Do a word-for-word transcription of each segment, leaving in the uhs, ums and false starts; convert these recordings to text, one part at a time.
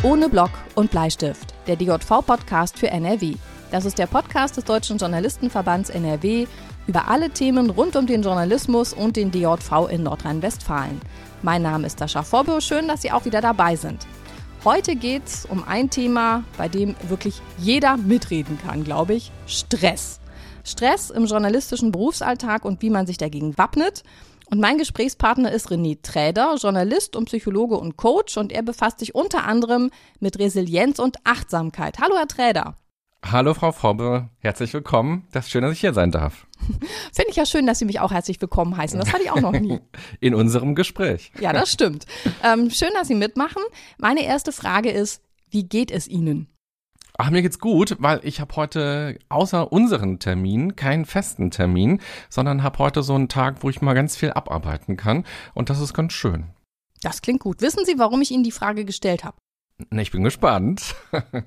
Ohne Block und Bleistift, der D J V-Podcast für N R W. Das ist der Podcast des Deutschen Journalistenverbands N R W über alle Themen rund um den Journalismus und den D J V in Nordrhein-Westfalen. Mein Name ist Dascha Vorbö, schön, dass Sie auch wieder dabei sind. Heute geht es um ein Thema, bei dem wirklich jeder mitreden kann, glaube ich, Stress. Stress im journalistischen Berufsalltag und wie man sich dagegen wappnet. Und mein Gesprächspartner ist René Träder, Journalist und Psychologe und Coach, und er befasst sich unter anderem mit Resilienz und Achtsamkeit. Hallo, Herr Träder. Hallo, Frau Vorbö. Herzlich willkommen. Das ist schön, dass ich hier sein darf. Finde ich ja schön, dass Sie mich auch herzlich willkommen heißen. Das hatte ich auch noch nie. In unserem Gespräch. Ja, das stimmt. Ähm, schön, dass Sie mitmachen. Meine erste Frage ist, wie geht es Ihnen? Ach, mir geht's gut, weil ich habe heute außer unseren Termin keinen festen Termin, sondern habe heute so einen Tag, wo ich mal ganz viel abarbeiten kann, und das ist ganz schön. Das klingt gut. Wissen Sie, warum ich Ihnen die Frage gestellt habe? Ich bin gespannt.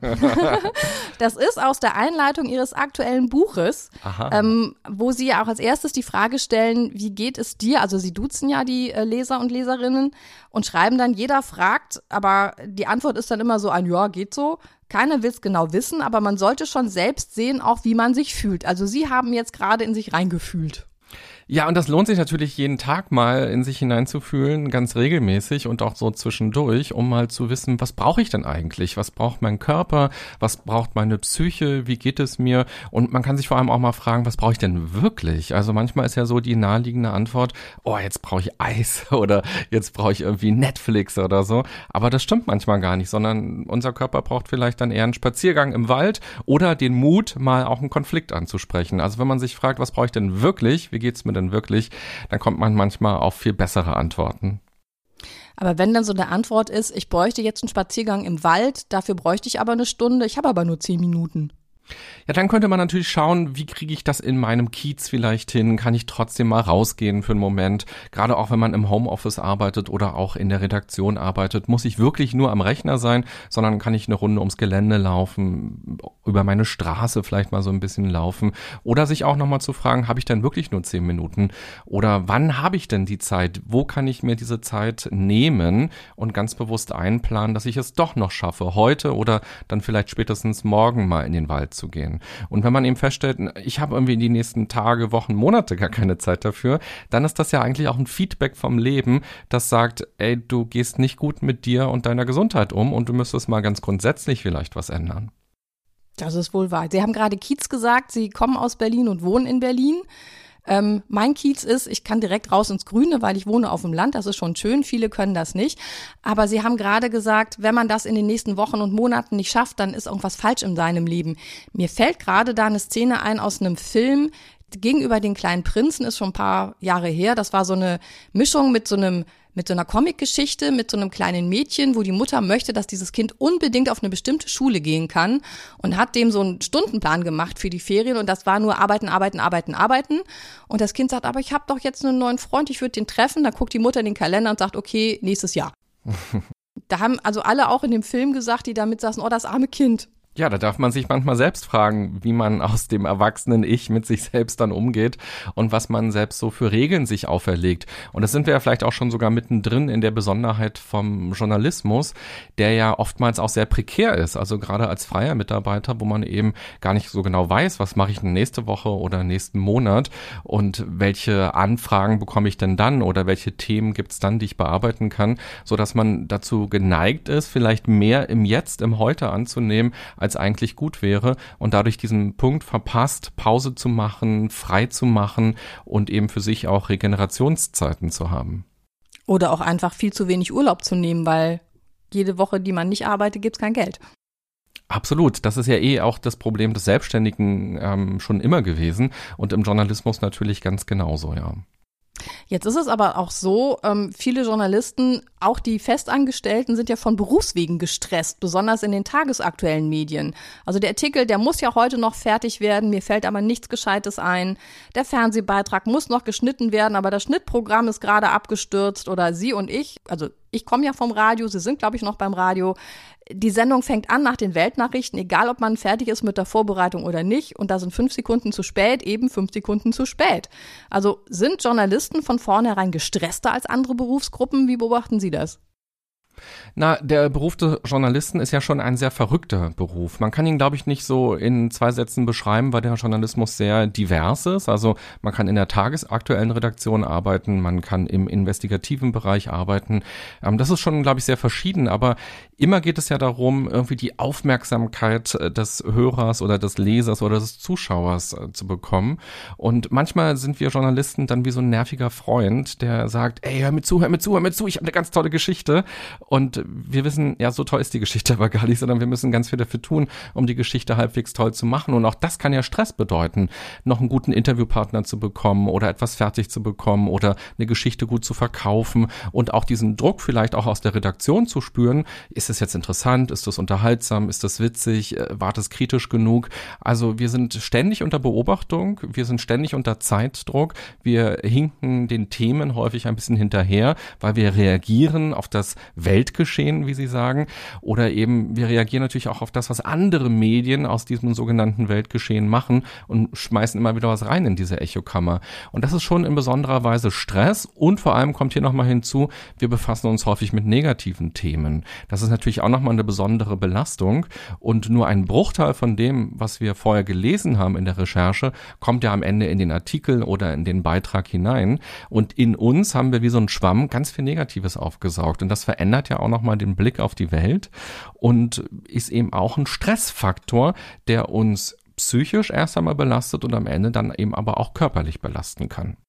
Das ist aus der Einleitung Ihres aktuellen Buches, ähm, wo Sie ja auch als erstes die Frage stellen, wie geht es dir? Also Sie duzen ja die äh, Leser und Leserinnen und schreiben dann, jeder fragt, aber die Antwort ist dann immer so ein Ja, geht so. Keiner will es genau wissen, aber man sollte schon selbst sehen, auch wie man sich fühlt. Also Sie haben jetzt gerade in sich reingefühlt. Ja, und das lohnt sich natürlich jeden Tag mal in sich hineinzufühlen, ganz regelmäßig und auch so zwischendurch, um mal zu wissen, was brauche ich denn eigentlich? Was braucht mein Körper? Was braucht meine Psyche? Wie geht es mir? Und man kann sich vor allem auch mal fragen, was brauche ich denn wirklich? Also manchmal ist ja so die naheliegende Antwort, oh, jetzt brauche ich Eis oder jetzt brauche ich irgendwie Netflix oder so. Aber das stimmt manchmal gar nicht, sondern unser Körper braucht vielleicht dann eher einen Spaziergang im Wald oder den Mut, mal auch einen Konflikt anzusprechen. Also wenn man sich fragt, was brauche ich denn wirklich? Wie geht's mir denn wirklich, dann kommt man manchmal auf viel bessere Antworten. Aber wenn dann so eine Antwort ist, ich bräuchte jetzt einen Spaziergang im Wald, dafür bräuchte ich aber eine Stunde, ich habe aber nur zehn Minuten. Ja, dann könnte man natürlich schauen, wie kriege ich das in meinem Kiez vielleicht hin? Kann ich trotzdem mal rausgehen für einen Moment? Gerade auch, wenn man im Homeoffice arbeitet oder auch in der Redaktion arbeitet, muss ich wirklich nur am Rechner sein, sondern kann ich eine Runde ums Gelände laufen, über meine Straße vielleicht mal so ein bisschen laufen oder sich auch nochmal zu fragen, habe ich denn wirklich nur zehn Minuten? Oder wann habe ich denn die Zeit? Wo kann ich mir diese Zeit nehmen und ganz bewusst einplanen, dass ich es doch noch schaffe, heute oder dann vielleicht spätestens morgen mal in den Wald zu gehen. Und wenn man eben feststellt, ich habe irgendwie in die nächsten Tage, Wochen, Monate gar keine Zeit dafür, dann ist das ja eigentlich auch ein Feedback vom Leben, das sagt, ey, du gehst nicht gut mit dir und deiner Gesundheit um und du müsstest mal ganz grundsätzlich vielleicht was ändern. Das ist wohl wahr. Sie haben gerade Kiez gesagt, Sie kommen aus Berlin und wohnen in Berlin. Ähm, mein Kiez ist, ich kann direkt raus ins Grüne, weil ich wohne auf dem Land, das ist schon schön, viele können das nicht. Aber Sie haben gerade gesagt, wenn man das in den nächsten Wochen und Monaten nicht schafft, dann ist irgendwas falsch in seinem Leben. Mir fällt gerade da eine Szene ein aus einem Film, Gegenüber den kleinen Prinzen, ist schon ein paar Jahre her. Das war so eine Mischung mit so einem mit so einer Comicgeschichte, mit so einem kleinen Mädchen, wo die Mutter möchte, dass dieses Kind unbedingt auf eine bestimmte Schule gehen kann und hat dem so einen Stundenplan gemacht für die Ferien, und das war nur arbeiten, arbeiten, arbeiten, arbeiten. Und das Kind sagt, aber ich habe doch jetzt einen neuen Freund, ich würde den treffen. Dann guckt die Mutter in den Kalender und sagt, okay, nächstes Jahr. Da haben also alle auch in dem Film gesagt, die da mitsaßen, oh, das arme Kind. Ja, da darf man sich manchmal selbst fragen, wie man aus dem erwachsenen Ich mit sich selbst dann umgeht und was man selbst so für Regeln sich auferlegt. Und das sind wir ja vielleicht auch schon sogar mittendrin in der Besonderheit vom Journalismus, der ja oftmals auch sehr prekär ist. Also gerade als freier Mitarbeiter, wo man eben gar nicht so genau weiß, was mache ich denn nächste Woche oder nächsten Monat und welche Anfragen bekomme ich denn dann oder welche Themen gibt es dann, die ich bearbeiten kann, sodass man dazu geneigt ist, vielleicht mehr im Jetzt, im Heute anzunehmen, als eigentlich gut wäre, und dadurch diesen Punkt verpasst, Pause zu machen, frei zu machen und eben für sich auch Regenerationszeiten zu haben. Oder auch einfach viel zu wenig Urlaub zu nehmen, weil jede Woche, die man nicht arbeitet, gibt es kein Geld. Absolut, das ist ja eh auch das Problem des Selbstständigen ähm, schon immer gewesen und im Journalismus natürlich ganz genauso, ja. Jetzt ist es aber auch so, ähm, viele Journalisten, auch die Festangestellten, sind ja von Berufswegen gestresst, besonders in den tagesaktuellen Medien. Also der Artikel, der muss ja heute noch fertig werden, mir fällt aber nichts Gescheites ein. Der Fernsehbeitrag muss noch geschnitten werden, aber das Schnittprogramm ist gerade abgestürzt, oder Sie und ich, also ich komme ja vom Radio, Sie sind, glaube ich, noch beim Radio. Die Sendung fängt an nach den Weltnachrichten, egal ob man fertig ist mit der Vorbereitung oder nicht. Und da sind fünf Sekunden zu spät, eben fünf Sekunden zu spät. Also sind Journalisten von vornherein gestresster als andere Berufsgruppen? Wie beobachten Sie das? Na, der Beruf des Journalisten ist ja schon ein sehr verrückter Beruf. Man kann ihn, glaube ich, nicht so in zwei Sätzen beschreiben, weil der Journalismus sehr divers ist. Also man kann in der tagesaktuellen Redaktion arbeiten, man kann im investigativen Bereich arbeiten. Das ist schon, glaube ich, sehr verschieden, aber immer geht es ja darum, irgendwie die Aufmerksamkeit des Hörers oder des Lesers oder des Zuschauers zu bekommen. Und manchmal sind wir Journalisten dann wie so ein nerviger Freund, der sagt, ey, hör mir zu, hör mir zu, hör mir zu, ich habe eine ganz tolle Geschichte. Und wir wissen, ja, so toll ist die Geschichte aber gar nicht, sondern wir müssen ganz viel dafür tun, um die Geschichte halbwegs toll zu machen. Und auch das kann ja Stress bedeuten, noch einen guten Interviewpartner zu bekommen oder etwas fertig zu bekommen oder eine Geschichte gut zu verkaufen und auch diesen Druck vielleicht auch aus der Redaktion zu spüren. Ist es jetzt interessant? Ist das unterhaltsam? Ist das witzig? War das kritisch genug? Also wir sind ständig unter Beobachtung, wir sind ständig unter Zeitdruck, wir hinken den Themen häufig ein bisschen hinterher, weil wir reagieren auf das Weltgeschehen, wie Sie sagen, oder eben wir reagieren natürlich auch auf das, was andere Medien aus diesem sogenannten Weltgeschehen machen und schmeißen immer wieder was rein in diese Echokammer. Und das ist schon in besonderer Weise Stress und vor allem kommt hier nochmal hinzu, wir befassen uns häufig mit negativen Themen. Das ist natürlich auch nochmal eine besondere Belastung und nur ein Bruchteil von dem, was wir vorher gelesen haben in der Recherche, kommt ja am Ende in den Artikel oder in den Beitrag hinein und in uns haben wir wie so ein Schwamm ganz viel Negatives aufgesaugt und das verändert ja auch nochmal den Blick auf die Welt und ist eben auch ein Stressfaktor, der uns psychisch erst einmal belastet und am Ende dann eben aber auch körperlich belasten kann.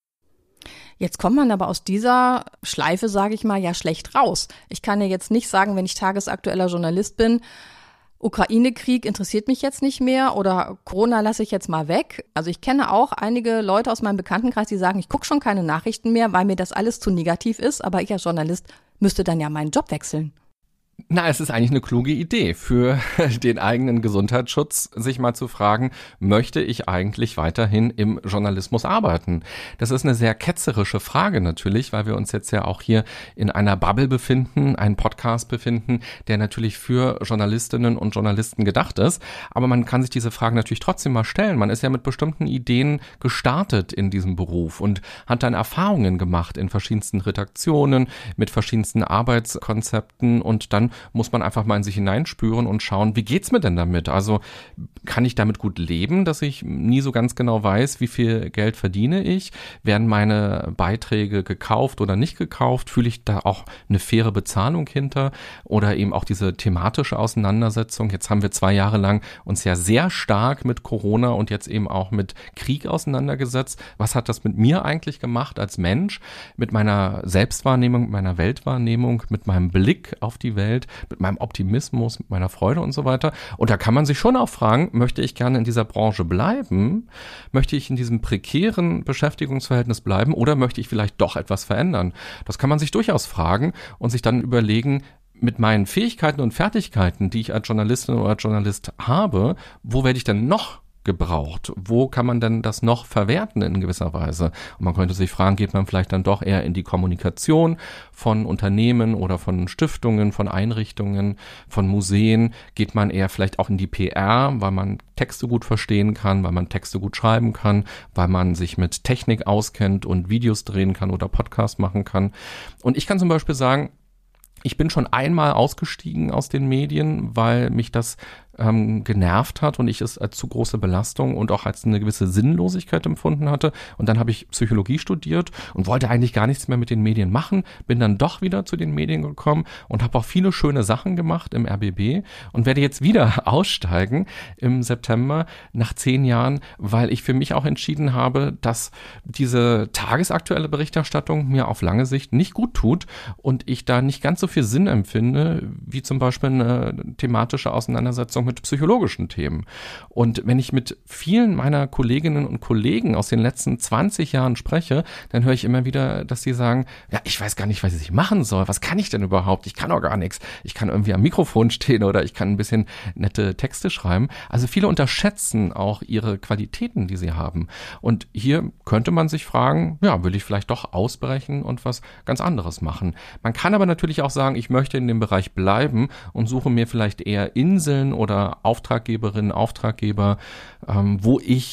Jetzt kommt man aber aus dieser Schleife, sage ich mal, ja schlecht raus. Ich kann ja jetzt nicht sagen, wenn ich tagesaktueller Journalist bin, Ukraine-Krieg interessiert mich jetzt nicht mehr oder Corona lasse ich jetzt mal weg. Also ich kenne auch einige Leute aus meinem Bekanntenkreis, die sagen, ich gucke schon keine Nachrichten mehr, weil mir das alles zu negativ ist, aber ich als Journalist müsste dann ja meinen Job wechseln. Na, es ist eigentlich eine kluge Idee für den eigenen Gesundheitsschutz, sich mal zu fragen, möchte ich eigentlich weiterhin im Journalismus arbeiten? Das ist eine sehr ketzerische Frage natürlich, weil wir uns jetzt ja auch hier in einer Bubble befinden, einen Podcast befinden, der natürlich für Journalistinnen und Journalisten gedacht ist. Aber man kann sich diese Frage natürlich trotzdem mal stellen. Man ist ja mit bestimmten Ideen gestartet in diesem Beruf und hat dann Erfahrungen gemacht in verschiedensten Redaktionen, mit verschiedensten Arbeitskonzepten und dann muss man einfach mal in sich hineinspüren und schauen, wie geht's mir denn damit? Also kann ich damit gut leben, dass ich nie so ganz genau weiß, wie viel Geld verdiene ich? Werden meine Beiträge gekauft oder nicht gekauft? Fühle ich da auch eine faire Bezahlung hinter? Oder eben auch diese thematische Auseinandersetzung? Jetzt haben wir zwei Jahre lang uns ja sehr stark mit Corona und jetzt eben auch mit Krieg auseinandergesetzt. Was hat das mit mir eigentlich gemacht als Mensch? Mit meiner Selbstwahrnehmung, mit meiner Weltwahrnehmung, mit meinem Blick auf die Welt, mit meinem Optimismus, mit meiner Freude und so weiter. Und da kann man sich schon auch fragen, möchte ich gerne in dieser Branche bleiben? Möchte ich in diesem prekären Beschäftigungsverhältnis bleiben oder möchte ich vielleicht doch etwas verändern? Das kann man sich durchaus fragen und sich dann überlegen, mit meinen Fähigkeiten und Fertigkeiten, die ich als Journalistin oder als Journalist habe, wo werde ich denn noch gebraucht? Wo kann man denn das noch verwerten in gewisser Weise? Und man könnte sich fragen, geht man vielleicht dann doch eher in die Kommunikation von Unternehmen oder von Stiftungen, von Einrichtungen, von Museen? Geht man eher vielleicht auch in die P R, weil man Texte gut verstehen kann, weil man Texte gut schreiben kann, weil man sich mit Technik auskennt und Videos drehen kann oder Podcasts machen kann? Und ich kann zum Beispiel sagen, ich bin schon einmal ausgestiegen aus den Medien, weil mich das ähm, genervt hat und ich es als zu große Belastung und auch als eine gewisse Sinnlosigkeit empfunden hatte. Und dann habe ich Psychologie studiert und wollte eigentlich gar nichts mehr mit den Medien machen, bin dann doch wieder zu den Medien gekommen und habe auch viele schöne Sachen gemacht im R B B und werde jetzt wieder aussteigen im September nach zehn Jahren, weil ich für mich auch entschieden habe, dass diese tagesaktuelle Berichterstattung mir auf lange Sicht nicht gut tut und ich da nicht ganz so viel Sinn empfinde, wie zum Beispiel eine thematische Auseinandersetzung mit psychologischen Themen. Und wenn ich mit vielen meiner Kolleginnen und Kollegen aus den letzten zwanzig Jahren spreche, dann höre ich immer wieder, dass sie sagen, ja, ich weiß gar nicht, was ich machen soll. Was kann ich denn überhaupt? Ich kann auch gar nichts. Ich kann irgendwie am Mikrofon stehen oder ich kann ein bisschen nette Texte schreiben. Also viele unterschätzen auch ihre Qualitäten, die sie haben. Und hier könnte man sich fragen, ja, will ich vielleicht doch ausbrechen und was ganz anderes machen? Man kann aber natürlich auch sagen, ich möchte in dem Bereich bleiben und suche mir vielleicht eher Inseln oder Auftraggeberinnen, Auftraggeber, ähm, wo ich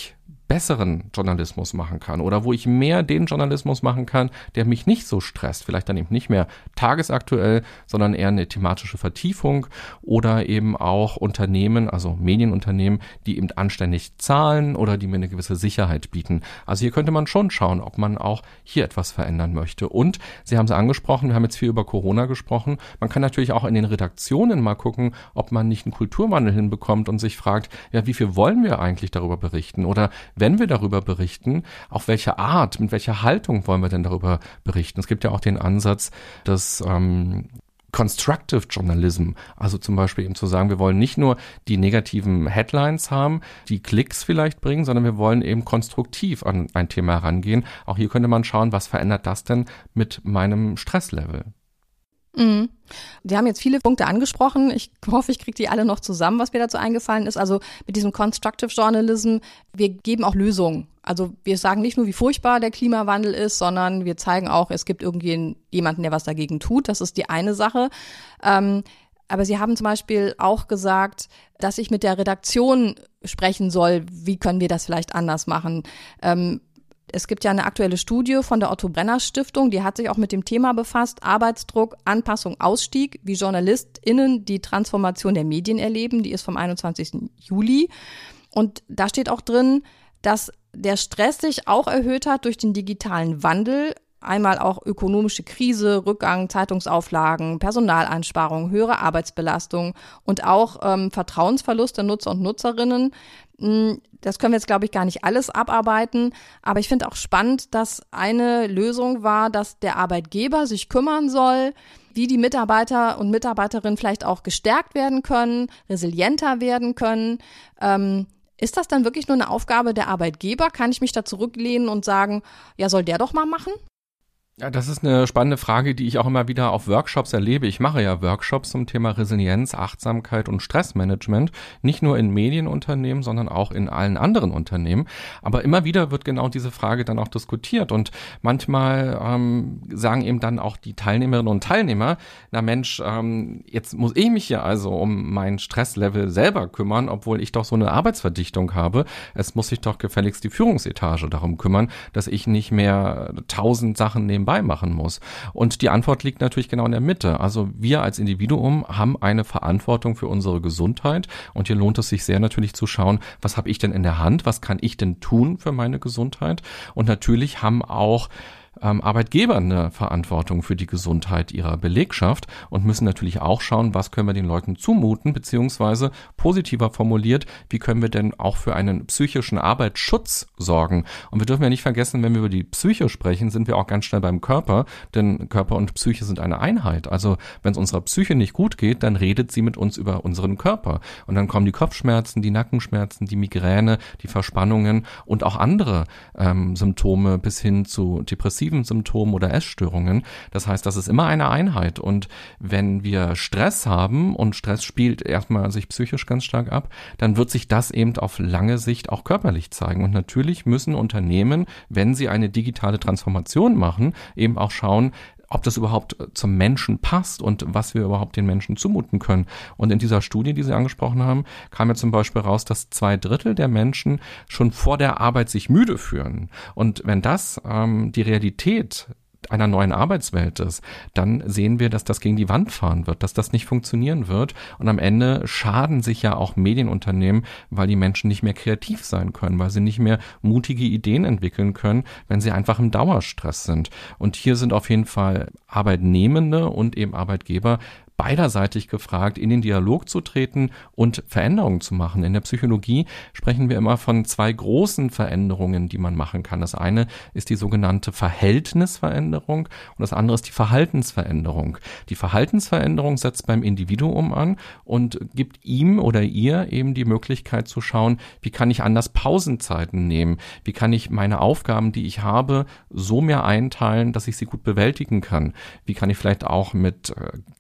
besseren Journalismus machen kann oder wo ich mehr den Journalismus machen kann, der mich nicht so stresst. Vielleicht dann eben nicht mehr tagesaktuell, sondern eher eine thematische Vertiefung oder eben auch Unternehmen, also Medienunternehmen, die eben anständig zahlen oder die mir eine gewisse Sicherheit bieten. Also hier könnte man schon schauen, ob man auch hier etwas verändern möchte. Und Sie haben es angesprochen, wir haben jetzt viel über Corona gesprochen. Man kann natürlich auch in den Redaktionen mal gucken, ob man nicht einen Kulturwandel hinbekommt und sich fragt, ja, wie viel wollen wir eigentlich darüber berichten? Oder wenn wir darüber berichten, auf welche Art, mit welcher Haltung wollen wir denn darüber berichten? Es gibt ja auch den Ansatz des ähm, Constructive Journalism, also zum Beispiel eben zu sagen, wir wollen nicht nur die negativen Headlines haben, die Klicks vielleicht bringen, sondern wir wollen eben konstruktiv an ein Thema herangehen. Auch hier könnte man schauen, was verändert das denn mit meinem Stresslevel? Mhm. Sie haben jetzt viele Punkte angesprochen. Ich hoffe, ich kriege die alle noch zusammen, was mir dazu eingefallen ist. Also mit diesem Constructive Journalism, wir geben auch Lösungen. Also wir sagen nicht nur, wie furchtbar der Klimawandel ist, sondern wir zeigen auch, es gibt irgendwie jemanden, der was dagegen tut. Das ist die eine Sache. Ähm, aber Sie haben zum Beispiel auch gesagt, dass ich mit der Redaktion sprechen soll. Wie können wir das vielleicht anders machen? Ähm, Es gibt ja eine aktuelle Studie von der Otto-Brenner-Stiftung, die hat sich auch mit dem Thema befasst, Arbeitsdruck, Anpassung, Ausstieg, wie JournalistInnen die Transformation der Medien erleben. Die ist vom einundzwanzigsten Juli. Und da steht auch drin, dass der Stress sich auch erhöht hat durch den digitalen Wandel. Einmal auch ökonomische Krise, Rückgang, Zeitungsauflagen, Personaleinsparungen, höhere Arbeitsbelastung und auch ähm, Vertrauensverlust der Nutzer und Nutzerinnen. Das können wir jetzt, glaube ich, gar nicht alles abarbeiten. Aber ich finde auch spannend, dass eine Lösung war, dass der Arbeitgeber sich kümmern soll, wie die Mitarbeiter und Mitarbeiterinnen vielleicht auch gestärkt werden können, resilienter werden können. Ähm, ist das dann wirklich nur eine Aufgabe der Arbeitgeber? Kann ich mich da zurücklehnen und sagen, ja, soll der doch mal machen? Ja, das ist eine spannende Frage, die ich auch immer wieder auf Workshops erlebe. Ich mache ja Workshops zum Thema Resilienz, Achtsamkeit und Stressmanagement, nicht nur in Medienunternehmen, sondern auch in allen anderen Unternehmen. Aber immer wieder wird genau diese Frage dann auch diskutiert und manchmal ähm, sagen eben dann auch die Teilnehmerinnen und Teilnehmer, na Mensch, ähm, jetzt muss ich mich ja also um mein Stresslevel selber kümmern, obwohl ich doch so eine Arbeitsverdichtung habe. Es muss sich doch gefälligst die Führungsetage darum kümmern, dass ich nicht mehr tausend Sachen nebenbei machen muss. Und die Antwort liegt natürlich genau in der Mitte. Also wir als Individuum haben eine Verantwortung für unsere Gesundheit und hier lohnt es sich sehr natürlich zu schauen, was habe ich denn in der Hand, was kann ich denn tun für meine Gesundheit? Und natürlich haben auch Ähm, Arbeitgeber eine Verantwortung für die Gesundheit ihrer Belegschaft und müssen natürlich auch schauen, was können wir den Leuten zumuten, beziehungsweise positiver formuliert, wie können wir denn auch für einen psychischen Arbeitsschutz sorgen. Und wir dürfen ja nicht vergessen, wenn wir über die Psyche sprechen, sind wir auch ganz schnell beim Körper, denn Körper und Psyche sind eine Einheit. Also wenn es unserer Psyche nicht gut geht, dann redet sie mit uns über unseren Körper. Und dann kommen die Kopfschmerzen, die Nackenschmerzen, die Migräne, die Verspannungen und auch andere ähm, Symptome bis hin zu depressiven Symptomen oder Essstörungen. Das heißt, das ist immer eine Einheit. Und wenn wir Stress haben und Stress spielt erstmal sich psychisch ganz stark ab, dann wird sich das eben auf lange Sicht auch körperlich zeigen. Und natürlich müssen Unternehmen, wenn sie eine digitale Transformation machen, eben auch schauen, ob das überhaupt zum Menschen passt und was wir überhaupt den Menschen zumuten können. Und in dieser Studie, die Sie angesprochen haben, kam ja zum Beispiel raus, dass zwei Drittel der Menschen schon vor der Arbeit sich müde fühlen. Und wenn das ähm, die Realität einer neuen Arbeitswelt ist, dann sehen wir, dass das gegen die Wand fahren wird, dass das nicht funktionieren wird. Und am Ende schaden sich ja auch Medienunternehmen, weil die Menschen nicht mehr kreativ sein können, weil sie nicht mehr mutige Ideen entwickeln können, wenn sie einfach im Dauerstress sind. Und hier sind auf jeden Fall Arbeitnehmende und eben Arbeitgeber beiderseitig gefragt, in den Dialog zu treten und Veränderungen zu machen. In der Psychologie sprechen wir immer von zwei großen Veränderungen, die man machen kann. Das eine ist die sogenannte Verhältnisveränderung und das andere ist die Verhaltensveränderung. Die Verhaltensveränderung setzt beim Individuum an und gibt ihm oder ihr eben die Möglichkeit zu schauen, wie kann ich anders Pausenzeiten nehmen? Wie kann ich meine Aufgaben, die ich habe, so mir einteilen, dass ich sie gut bewältigen kann? Wie kann ich vielleicht auch mit äh, Krisen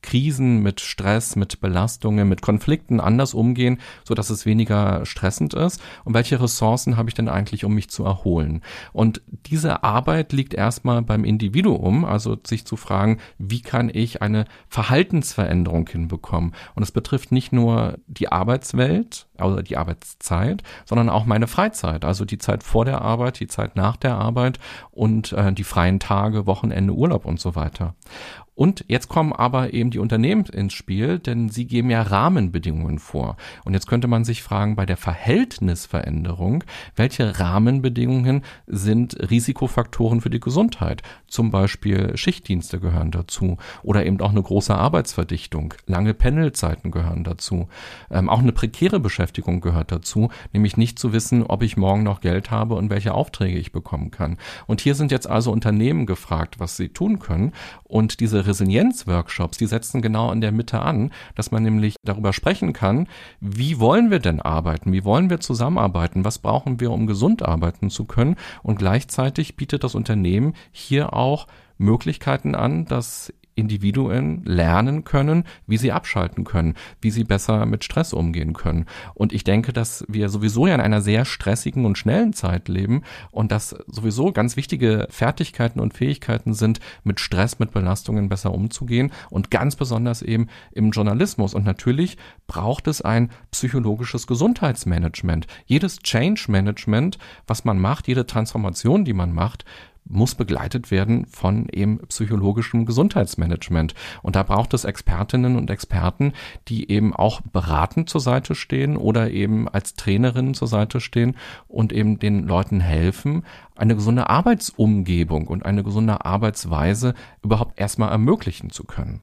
Krisen, mit Stress, mit Belastungen, mit Konflikten anders umgehen, sodass es weniger stressend ist? Und welche Ressourcen habe ich denn eigentlich, um mich zu erholen? Und diese Arbeit liegt erstmal beim Individuum, also sich zu fragen, wie kann ich eine Verhaltensveränderung hinbekommen? Und es betrifft nicht nur die Arbeitswelt, also die Arbeitszeit, sondern auch meine Freizeit, also die Zeit vor der Arbeit, die Zeit nach der Arbeit und äh, die freien Tage, Wochenende, Urlaub und so weiter. Und jetzt kommen aber eben die Unternehmen ins Spiel, denn sie geben ja Rahmenbedingungen vor. Und jetzt könnte man sich fragen, bei der Verhältnisveränderung, welche Rahmenbedingungen sind Risikofaktoren für die Gesundheit? Zum Beispiel Schichtdienste gehören dazu oder eben auch eine große Arbeitsverdichtung. Lange Pendelzeiten gehören dazu. Ähm, auch eine prekäre Beschäftigung gehört dazu, nämlich nicht zu wissen, ob ich morgen noch Geld habe und welche Aufträge ich bekommen kann. Und hier sind jetzt also Unternehmen gefragt, was sie tun können. Und diese Resilienz-Workshops, die setzen genau in der Mitte an, dass man nämlich darüber sprechen kann, wie wollen wir denn arbeiten, wie wollen wir zusammenarbeiten, was brauchen wir, um gesund arbeiten zu können, und gleichzeitig bietet das Unternehmen hier auch Möglichkeiten an, dass Individuen lernen können, wie sie abschalten können, wie sie besser mit Stress umgehen können. Und ich denke, dass wir sowieso ja in einer sehr stressigen und schnellen Zeit leben und dass sowieso ganz wichtige Fertigkeiten und Fähigkeiten sind, mit Stress, mit Belastungen besser umzugehen und ganz besonders eben im Journalismus. Und natürlich braucht es ein psychologisches Gesundheitsmanagement. Jedes Change-Management, was man macht, jede Transformation, die man macht, muss begleitet werden von eben psychologischem Gesundheitsmanagement. Und da braucht es Expertinnen und Experten, die eben auch beratend zur Seite stehen oder eben als Trainerinnen zur Seite stehen und eben den Leuten helfen, eine gesunde Arbeitsumgebung und eine gesunde Arbeitsweise überhaupt erstmal ermöglichen zu können.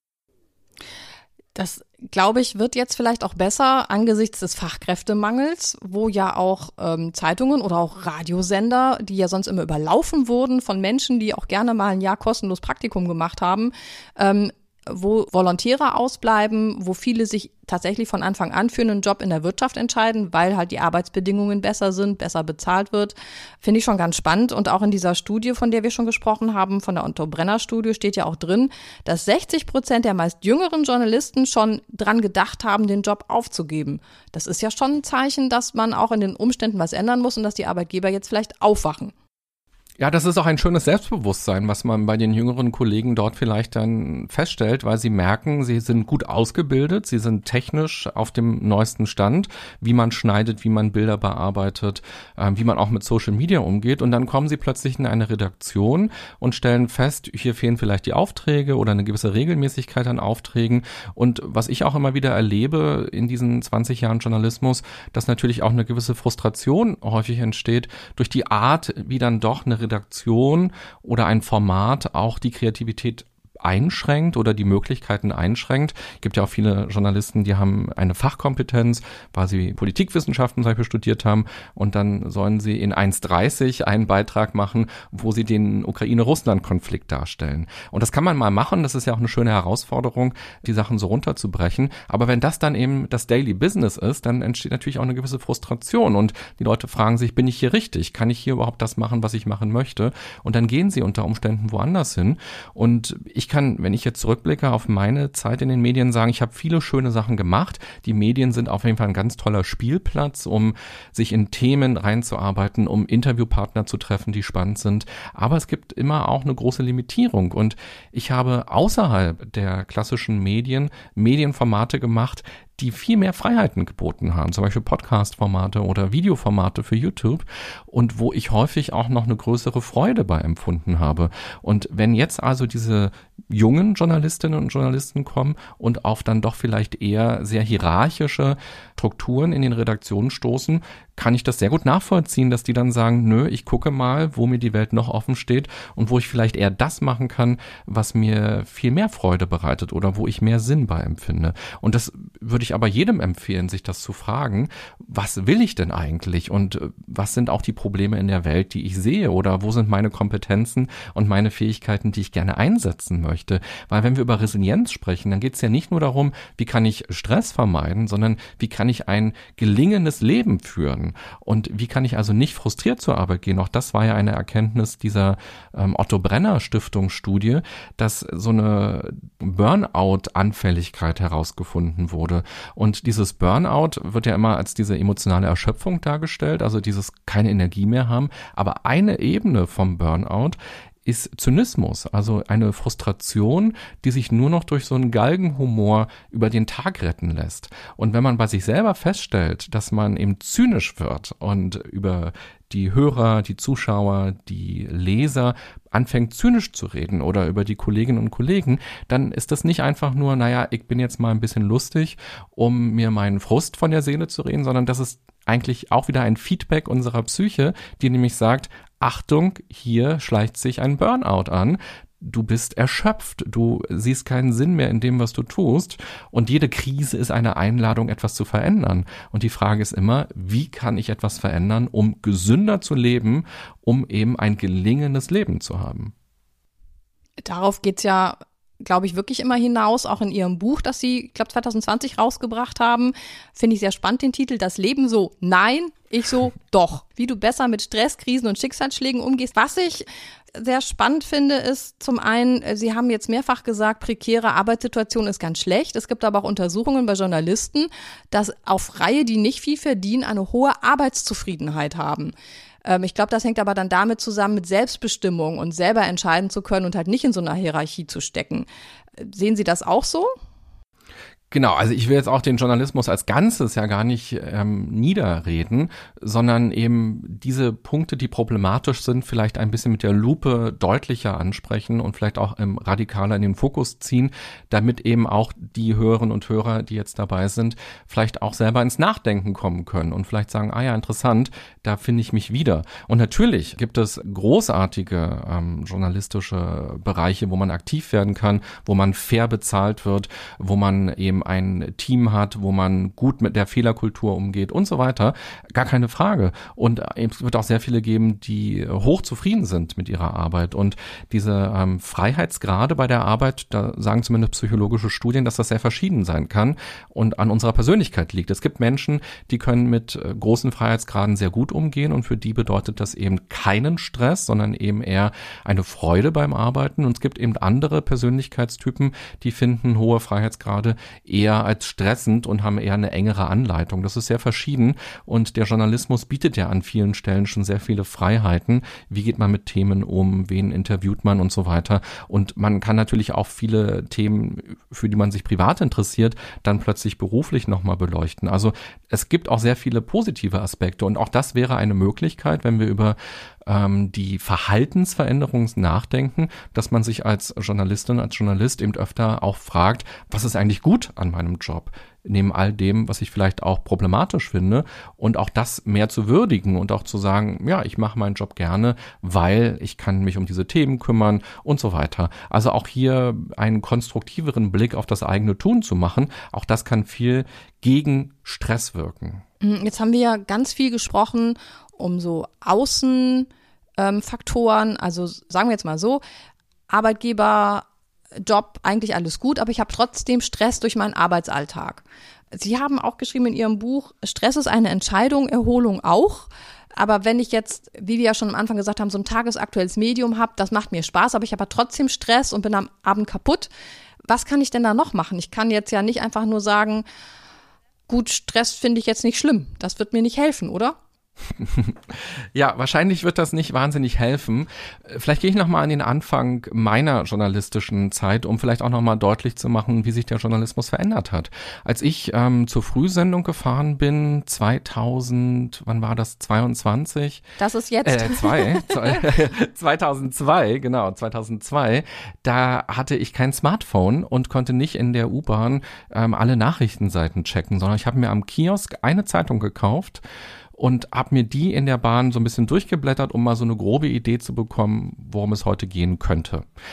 Das, glaube ich, wird jetzt vielleicht auch besser angesichts des Fachkräftemangels, wo ja auch ähm, Zeitungen oder auch Radiosender, die ja sonst immer überlaufen wurden von Menschen, die auch gerne mal ein Jahr kostenlos Praktikum gemacht haben, ähm, wo Volontäre ausbleiben, wo viele sich tatsächlich von Anfang an für einen Job in der Wirtschaft entscheiden, weil halt die Arbeitsbedingungen besser sind, besser bezahlt wird. Finde ich schon ganz spannend. Und auch in dieser Studie, von der wir schon gesprochen haben, von der Otto-Brenner-Studie, steht ja auch drin, dass sechzig Prozent der meist jüngeren Journalisten schon dran gedacht haben, den Job aufzugeben. Das ist ja schon ein Zeichen, dass man auch in den Umständen was ändern muss und dass die Arbeitgeber jetzt vielleicht aufwachen. Ja, das ist auch ein schönes Selbstbewusstsein, was man bei den jüngeren Kollegen dort vielleicht dann feststellt, weil sie merken, sie sind gut ausgebildet, sie sind technisch auf dem neuesten Stand, wie man schneidet, wie man Bilder bearbeitet, äh, wie man auch mit Social Media umgeht, und dann kommen sie plötzlich in eine Redaktion und stellen fest, hier fehlen vielleicht die Aufträge oder eine gewisse Regelmäßigkeit an Aufträgen. Und was ich auch immer wieder erlebe in diesen zwanzig Jahren Journalismus, dass natürlich auch eine gewisse Frustration häufig entsteht durch die Art, wie dann doch eine Redaktion oder ein Format auch die Kreativität einschränkt oder die Möglichkeiten einschränkt. Es gibt ja auch viele Journalisten, die haben eine Fachkompetenz, weil sie Politikwissenschaften zum Beispiel studiert haben, und dann sollen sie in eins dreißig einen Beitrag machen, wo sie den Ukraine-Russland-Konflikt darstellen. Und das kann man mal machen, das ist ja auch eine schöne Herausforderung, die Sachen so runterzubrechen. Aber wenn das dann eben das Daily Business ist, dann entsteht natürlich auch eine gewisse Frustration und die Leute fragen sich, bin ich hier richtig? Kann ich hier überhaupt das machen, was ich machen möchte? Und dann gehen sie unter Umständen woanders hin. Und ich kann, wenn ich jetzt zurückblicke auf meine Zeit in den Medien, sagen, ich habe viele schöne Sachen gemacht. Die Medien sind auf jeden Fall ein ganz toller Spielplatz, um sich in Themen reinzuarbeiten, um Interviewpartner zu treffen, die spannend sind. Aber es gibt immer auch eine große Limitierung. Und ich habe außerhalb der klassischen Medien Medienformate gemacht, die viel mehr Freiheiten geboten haben, zum Beispiel Podcast-Formate oder Videoformate für YouTube, und wo ich häufig auch noch eine größere Freude bei empfunden habe. Und wenn jetzt also diese jungen Journalistinnen und Journalisten kommen und auf dann doch vielleicht eher sehr hierarchische Strukturen in den Redaktionen stoßen, kann ich das sehr gut nachvollziehen, dass die dann sagen, nö, ich gucke mal, wo mir die Welt noch offen steht und wo ich vielleicht eher das machen kann, was mir viel mehr Freude bereitet oder wo ich mehr Sinn bei empfinde. Und das würde ich aber jedem empfehlen, sich das zu fragen, was will ich denn eigentlich und was sind auch die Probleme in der Welt, die ich sehe, oder wo sind meine Kompetenzen und meine Fähigkeiten, die ich gerne einsetzen möchte. möchte. Weil wenn wir über Resilienz sprechen, dann geht es ja nicht nur darum, wie kann ich Stress vermeiden, sondern wie kann ich ein gelingendes Leben führen und wie kann ich also nicht frustriert zur Arbeit gehen. Auch das war ja eine Erkenntnis dieser ähm, Otto-Brenner-Stiftungsstudie, dass so eine Burnout-Anfälligkeit herausgefunden wurde. Und dieses Burnout wird ja immer als diese emotionale Erschöpfung dargestellt, also dieses keine Energie mehr haben. Aber eine Ebene vom Burnout ist Zynismus, also eine Frustration, die sich nur noch durch so einen Galgenhumor über den Tag retten lässt. Und wenn man bei sich selber feststellt, dass man eben zynisch wird und über die Hörer, die Zuschauer, die Leser anfängt zynisch zu reden oder über die Kolleginnen und Kollegen, dann ist das nicht einfach nur, naja, ich bin jetzt mal ein bisschen lustig, um mir meinen Frust von der Seele zu reden, sondern das ist eigentlich auch wieder ein Feedback unserer Psyche, die nämlich sagt, Achtung, hier schleicht sich ein Burnout an. Du bist erschöpft, du siehst keinen Sinn mehr in dem, was du tust. Und jede Krise ist eine Einladung, etwas zu verändern. Und die Frage ist immer, wie kann ich etwas verändern, um gesünder zu leben, um eben ein gelingendes Leben zu haben? Darauf geht's ja, glaube ich, wirklich immer hinaus, auch in Ihrem Buch, das Sie, ich glaube, zwanzig zwanzig rausgebracht haben. Finde ich sehr spannend, den Titel, Das Leben so nein, ich so doch. Wie du besser mit Stress, Krisen und Schicksalsschlägen umgehst. Was ich sehr spannend finde, ist zum einen, Sie haben jetzt mehrfach gesagt, prekäre Arbeitssituation ist ganz schlecht. Es gibt aber auch Untersuchungen bei Journalisten, dass auf Freie, die nicht viel verdienen, eine hohe Arbeitszufriedenheit haben. Ähm, ich glaube, das hängt aber dann damit zusammen mit Selbstbestimmung und selber entscheiden zu können und halt nicht in so einer Hierarchie zu stecken. Sehen Sie das auch so? Genau, also ich will jetzt auch den Journalismus als Ganzes ja gar nicht ähm, niederreden, sondern eben diese Punkte, die problematisch sind, vielleicht ein bisschen mit der Lupe deutlicher ansprechen und vielleicht auch ähm, radikaler in den Fokus ziehen, damit eben auch die Hörerinnen und Hörer, die jetzt dabei sind, vielleicht auch selber ins Nachdenken kommen können und vielleicht sagen, ah ja, interessant, da finde ich mich wieder. Und natürlich gibt es großartige ähm, journalistische Bereiche, wo man aktiv werden kann, wo man fair bezahlt wird, wo man eben ein Team hat, wo man gut mit der Fehlerkultur umgeht und so weiter. Gar keine Frage. Und es wird auch sehr viele geben, die hoch zufrieden sind mit ihrer Arbeit. Und diese ähm, Freiheitsgrade bei der Arbeit, da sagen zumindest psychologische Studien, dass das sehr verschieden sein kann und an unserer Persönlichkeit liegt. Es gibt Menschen, die können mit äh, großen Freiheitsgraden sehr gut umgehen und für die bedeutet das eben keinen Stress, sondern eben eher eine Freude beim Arbeiten. Und es gibt eben andere Persönlichkeitstypen, die finden hohe Freiheitsgrade eher als stressend und haben eher eine engere Anleitung. Das ist sehr verschieden und der Journalismus bietet ja an vielen Stellen schon sehr viele Freiheiten. Wie geht man mit Themen um? Wen interviewt man und so weiter? Und man kann natürlich auch viele Themen, für die man sich privat interessiert, dann plötzlich beruflich nochmal beleuchten. Also es gibt auch sehr viele positive Aspekte und auch das wäre eine Möglichkeit, wenn wir über ähm, die Verhaltensveränderung nachdenken, dass man sich als Journalistin, als Journalist eben öfter auch fragt, was ist eigentlich gut an meinem Job? Neben all dem, was ich vielleicht auch problematisch finde und auch das mehr zu würdigen und auch zu sagen, ja, ich mache meinen Job gerne, weil ich kann mich um diese Themen kümmern und so weiter. Also auch hier einen konstruktiveren Blick auf das eigene Tun zu machen, auch das kann viel gegen Stress wirken. Jetzt haben wir ja ganz viel gesprochen um so Außenfaktoren, ähm, also sagen wir jetzt mal so, Arbeitgeber, Job, eigentlich alles gut, aber ich habe trotzdem Stress durch meinen Arbeitsalltag. Sie haben auch geschrieben in Ihrem Buch, Stress ist eine Entscheidung, Erholung auch. Aber wenn ich jetzt, wie wir ja schon am Anfang gesagt haben, so ein tagesaktuelles Medium habe, das macht mir Spaß, aber ich habe trotzdem Stress und bin am Abend kaputt. Was kann ich denn da noch machen? Ich kann jetzt ja nicht einfach nur sagen, gut, Stress finde ich jetzt nicht schlimm. Das wird mir nicht helfen, oder? Ja, wahrscheinlich wird das nicht wahnsinnig helfen. Vielleicht gehe ich nochmal an den Anfang meiner journalistischen Zeit, um vielleicht auch nochmal deutlich zu machen, wie sich der Journalismus verändert hat. Als ich ähm, zur Frühsendung gefahren bin, zweitausend, wann war das, zweiundzwanzig? Das ist jetzt. Äh, zwei, zweitausendzwei, genau, zweitausendzwei, da hatte ich kein Smartphone und konnte nicht in der U-Bahn ähm, alle Nachrichtenseiten checken, sondern ich habe mir am Kiosk eine Zeitung gekauft und habe mir die in der Bahn so ein bisschen durchgeblättert, um mal so eine grobe Idee zu bekommen, worum es heute gehen könnte.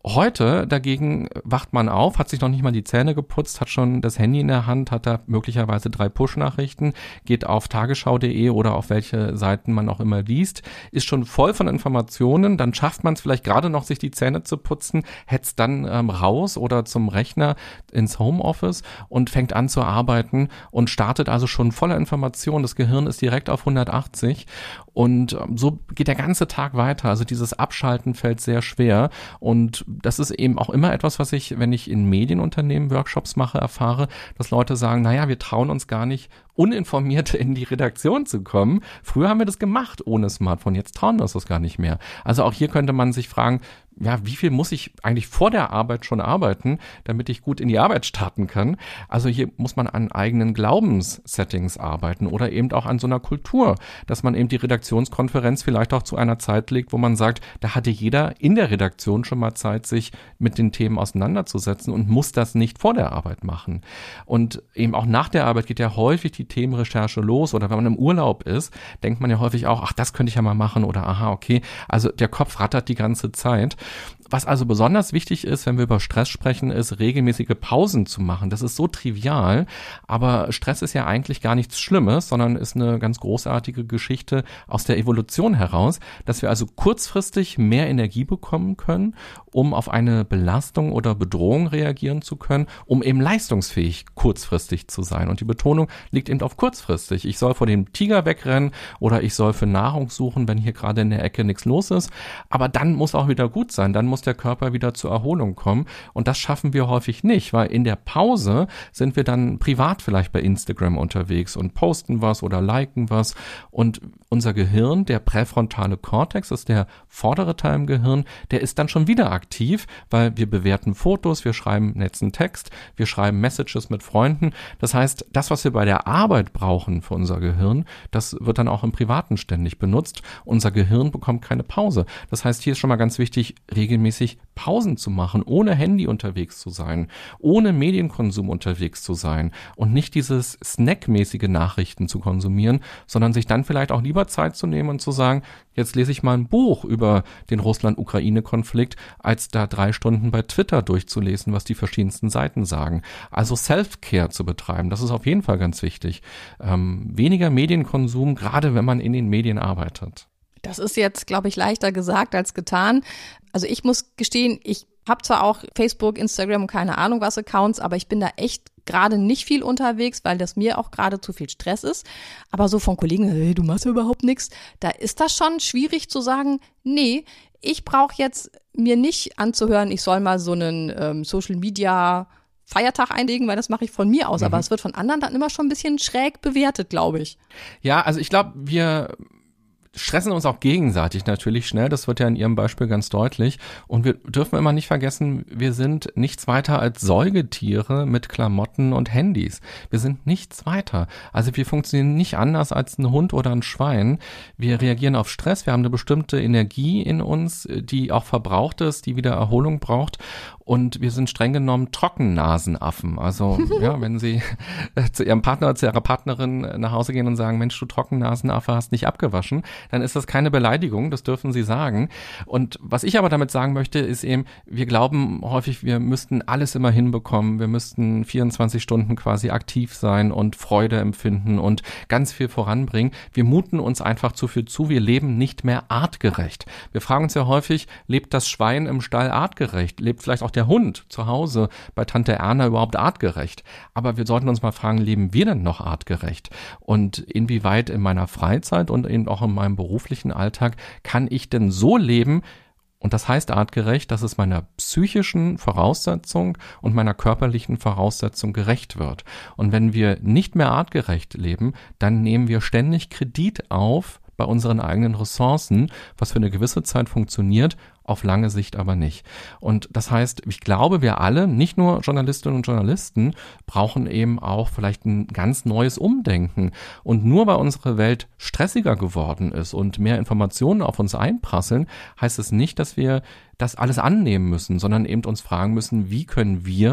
Heute dagegen wacht man auf, hat sich noch nicht mal die Zähne geputzt, hat schon das Handy in der Hand, hat da möglicherweise drei Push-Nachrichten, geht auf tagesschau punkt de oder auf welche Seiten man auch immer liest, ist schon voll von Informationen, dann schafft man es vielleicht gerade noch, sich die Zähne zu putzen, hetzt dann ähm, raus oder zum Rechner ins Homeoffice und fängt an zu arbeiten und startet also schon voller Informationen. Das Gehirn ist direkt auf hundertachtzig und ähm, so geht der ganze Tag weiter. Also dieses Abschalten fällt sehr schwer und das ist eben auch immer etwas, was ich, wenn ich in Medienunternehmen Workshops mache, erfahre, dass Leute sagen, naja, wir trauen uns gar nicht, uninformiert in die Redaktion zu kommen. Früher haben wir das gemacht ohne Smartphone, jetzt trauen wir uns das gar nicht mehr. Also auch hier könnte man sich fragen, ja, wie viel muss ich eigentlich vor der Arbeit schon arbeiten, damit ich gut in die Arbeit starten kann? Also hier muss man an eigenen Glaubenssettings arbeiten oder eben auch an so einer Kultur, dass man eben die Redaktionskonferenz vielleicht auch zu einer Zeit legt, wo man sagt, da hatte jeder in der Redaktion schon mal Zeit, sich mit den Themen auseinanderzusetzen und muss das nicht vor der Arbeit machen. Und eben auch nach der Arbeit geht ja häufig die Themenrecherche los oder wenn man im Urlaub ist, denkt man ja häufig auch, ach, das könnte ich ja mal machen oder aha, okay. Also der Kopf rattert die ganze Zeit. Was also besonders wichtig ist, wenn wir über Stress sprechen, ist, regelmäßige Pausen zu machen. Das ist so trivial, aber Stress ist ja eigentlich gar nichts Schlimmes, sondern ist eine ganz großartige Geschichte aus der Evolution heraus, dass wir also kurzfristig mehr Energie bekommen können, um auf eine Belastung oder Bedrohung reagieren zu können, um eben leistungsfähig kurzfristig zu sein. Und die Betonung liegt eben auf kurzfristig. Ich soll vor dem Tiger wegrennen oder ich soll für Nahrung suchen, wenn hier gerade in der Ecke nichts los ist. Aber dann muss auch wieder gut sein, dann muss der Körper wieder zur Erholung kommen und das schaffen wir häufig nicht, weil in der Pause sind wir dann privat vielleicht bei Instagram unterwegs und posten was oder liken was und unser Gehirn, der präfrontale Kortex, ist der vordere Teil im Gehirn, der ist dann schon wieder aktiv, weil wir bewerten Fotos, wir schreiben netten Text, wir schreiben Messages mit Freunden. Das heißt, das, was wir bei der Arbeit brauchen für unser Gehirn, das wird dann auch im Privaten ständig benutzt. Unser Gehirn bekommt keine Pause. Das heißt, hier ist schon mal ganz wichtig, regelmäßig Pausen zu machen, ohne Handy unterwegs zu sein, ohne Medienkonsum unterwegs zu sein und nicht dieses snackmäßige Nachrichten zu konsumieren, sondern sich dann vielleicht auch lieber Zeit zu nehmen und zu sagen, jetzt lese ich mal ein Buch über den Russland-Ukraine-Konflikt, als da drei Stunden bei Twitter durchzulesen, was die verschiedensten Seiten sagen. Also Self-Care zu betreiben, das ist auf jeden Fall ganz wichtig. Ähm, weniger Medienkonsum, gerade wenn man in den Medien arbeitet. Das ist jetzt, glaube ich, leichter gesagt als getan. Also ich muss gestehen, ich habe zwar auch Facebook, Instagram und keine Ahnung was Accounts, aber ich bin da echt gerade nicht viel unterwegs, weil das mir auch gerade zu viel Stress ist. Aber so von Kollegen, hey, du machst ja überhaupt nichts, da ist das schon schwierig zu sagen, nee, ich brauche jetzt mir nicht anzuhören, ich soll mal so einen ähm, Social Media Feiertag einlegen, weil das mache ich von mir aus. Mhm. Aber es wird von anderen dann immer schon ein bisschen schräg bewertet, glaube ich. Ja, also ich glaube, wir stressen uns auch gegenseitig natürlich schnell, das wird ja in Ihrem Beispiel ganz deutlich und wir dürfen immer nicht vergessen, wir sind nichts weiter als Säugetiere mit Klamotten und Handys. Wir sind nichts weiter. Also wir funktionieren nicht anders als ein Hund oder ein Schwein. Wir reagieren auf Stress, wir haben eine bestimmte Energie in uns, die auch verbraucht ist, die wieder Erholung braucht und wir sind streng genommen Trockennasenaffen. Also ja, wenn Sie zu Ihrem Partner oder zu Ihrer Partnerin nach Hause gehen und sagen, Mensch, du Trockennasenaffe, hast nicht abgewaschen, dann ist das keine Beleidigung, das dürfen Sie sagen. Und was ich aber damit sagen möchte, ist eben, wir glauben häufig, wir müssten alles immer hinbekommen, wir müssten vierundzwanzig Stunden quasi aktiv sein und Freude empfinden und ganz viel voranbringen. Wir muten uns einfach zu viel zu, wir leben nicht mehr artgerecht. Wir fragen uns ja häufig, lebt das Schwein im Stall artgerecht? Lebt vielleicht auch der Hund zu Hause bei Tante Erna überhaupt artgerecht? Aber wir sollten uns mal fragen, leben wir denn noch artgerecht? Und inwieweit in meiner Freizeit und eben auch in meinem beruflichen Alltag kann ich denn so leben, und das heißt artgerecht, dass es meiner psychischen Voraussetzung und meiner körperlichen Voraussetzung gerecht wird. Und wenn wir nicht mehr artgerecht leben, dann nehmen wir ständig Kredit auf bei unseren eigenen Ressourcen, was für eine gewisse Zeit funktioniert, auf lange Sicht aber nicht. Und das heißt, ich glaube, wir alle, nicht nur Journalistinnen und Journalisten, brauchen eben auch vielleicht ein ganz neues Umdenken. Und nur weil unsere Welt stressiger geworden ist und mehr Informationen auf uns einprasseln, heißt es nicht, dass wir das alles annehmen müssen, sondern eben uns fragen müssen, wie können wir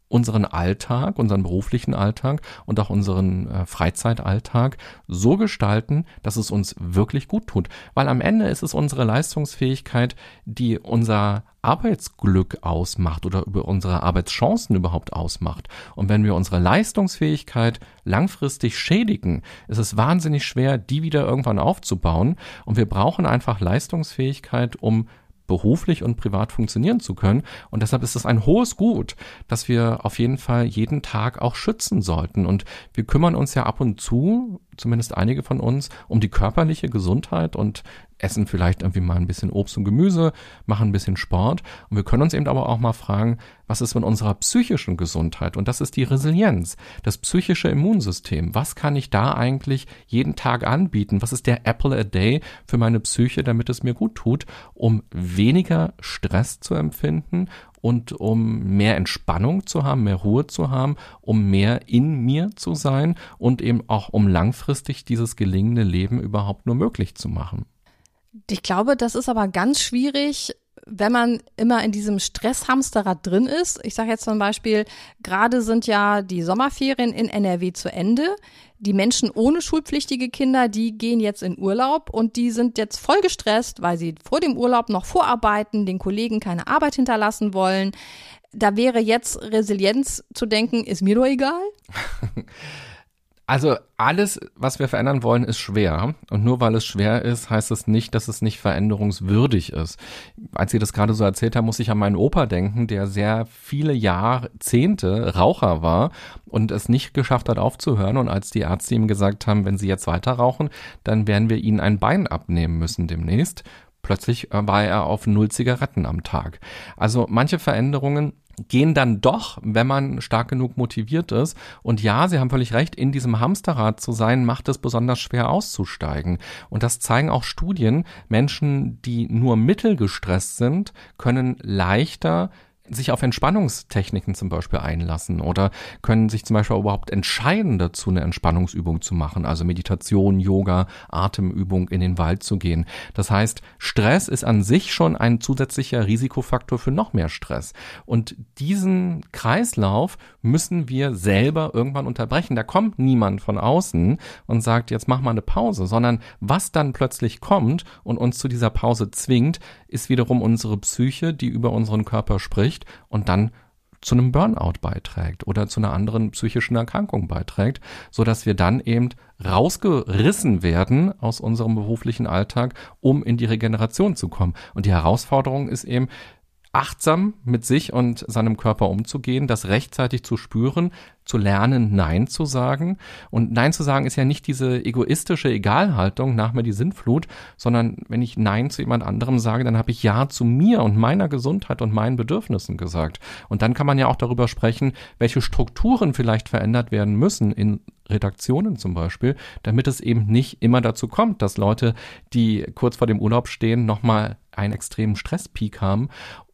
unseren Alltag, unseren beruflichen Alltag und auch unseren äh, Freizeitalltag so gestalten, dass es uns wirklich gut tut. Weil am Ende ist es unsere Leistungsfähigkeit, die unser Arbeitsglück ausmacht oder über unsere Arbeitschancen überhaupt ausmacht. Und wenn wir unsere Leistungsfähigkeit langfristig schädigen, ist es wahnsinnig schwer, die wieder irgendwann aufzubauen. Und wir brauchen einfach Leistungsfähigkeit, um beruflich und privat funktionieren zu können. Und deshalb ist es ein hohes Gut, dass wir auf jeden Fall jeden Tag auch schützen sollten. Und wir kümmern uns ja ab und zu, zumindest einige von uns, um die körperliche Gesundheit und essen vielleicht irgendwie mal ein bisschen Obst und Gemüse, machen ein bisschen Sport. Und wir können uns eben aber auch mal fragen, was ist mit unserer psychischen Gesundheit? Und das ist die Resilienz, das psychische Immunsystem. Was kann ich da eigentlich jeden Tag anbieten? Was ist der Apple a day für meine Psyche, damit es mir gut tut, um weniger Stress zu empfinden und um mehr Entspannung zu haben, mehr Ruhe zu haben, um mehr in mir zu sein und eben auch um langfristig dieses gelingende Leben überhaupt nur möglich zu machen. Ich glaube, das ist aber ganz schwierig, wenn man immer in diesem Stresshamsterrad drin ist. Ich sage jetzt zum Beispiel, gerade sind ja die Sommerferien in N R W zu Ende. Die Menschen ohne schulpflichtige Kinder, die gehen jetzt in Urlaub und die sind jetzt voll gestresst, weil sie vor dem Urlaub noch vorarbeiten, den Kollegen keine Arbeit hinterlassen wollen. Da wäre jetzt Resilienz zu denken, ist mir doch egal. Also alles, was wir verändern wollen, ist schwer. Und nur weil es schwer ist, heißt es nicht, dass es nicht veränderungswürdig ist. Als Sie das gerade so erzählt haben, muss ich an meinen Opa denken, der sehr viele Jahrzehnte Raucher war und es nicht geschafft hat aufzuhören. Und als die Ärzte ihm gesagt haben, wenn Sie jetzt weiter rauchen, dann werden wir Ihnen ein Bein abnehmen müssen demnächst. Plötzlich war er auf null Zigaretten am Tag. Also manche Veränderungen gehen dann doch, wenn man stark genug motiviert ist. Und ja, Sie haben völlig recht, in diesem Hamsterrad zu sein, macht es besonders schwer auszusteigen. Und das zeigen auch Studien. Menschen, die nur mittelgestresst sind, können leichter sich auf Entspannungstechniken zum Beispiel einlassen oder können sich zum Beispiel überhaupt entscheiden dazu, eine Entspannungsübung zu machen, also Meditation, Yoga, Atemübung, in den Wald zu gehen. Das heißt, Stress ist an sich schon ein zusätzlicher Risikofaktor für noch mehr Stress. Und diesen Kreislauf müssen wir selber irgendwann unterbrechen. Da kommt niemand von außen und sagt, jetzt mach mal eine Pause, sondern was dann plötzlich kommt und uns zu dieser Pause zwingt, ist wiederum unsere Psyche, die über unseren Körper spricht und dann zu einem Burnout beiträgt oder zu einer anderen psychischen Erkrankung beiträgt, so dass wir dann eben rausgerissen werden aus unserem beruflichen Alltag, um in die Regeneration zu kommen. Und die Herausforderung ist eben, achtsam mit sich und seinem Körper umzugehen, das rechtzeitig zu spüren, zu lernen, Nein zu sagen. Und Nein zu sagen ist ja nicht diese egoistische Egalhaltung, nach mir die Sintflut, sondern wenn ich Nein zu jemand anderem sage, dann habe ich Ja zu mir und meiner Gesundheit und meinen Bedürfnissen gesagt. Und dann kann man ja auch darüber sprechen, welche Strukturen vielleicht verändert werden müssen in Redaktionen zum Beispiel, damit es eben nicht immer dazu kommt, dass Leute, die kurz vor dem Urlaub stehen, nochmal einen extremen Stresspeak haben,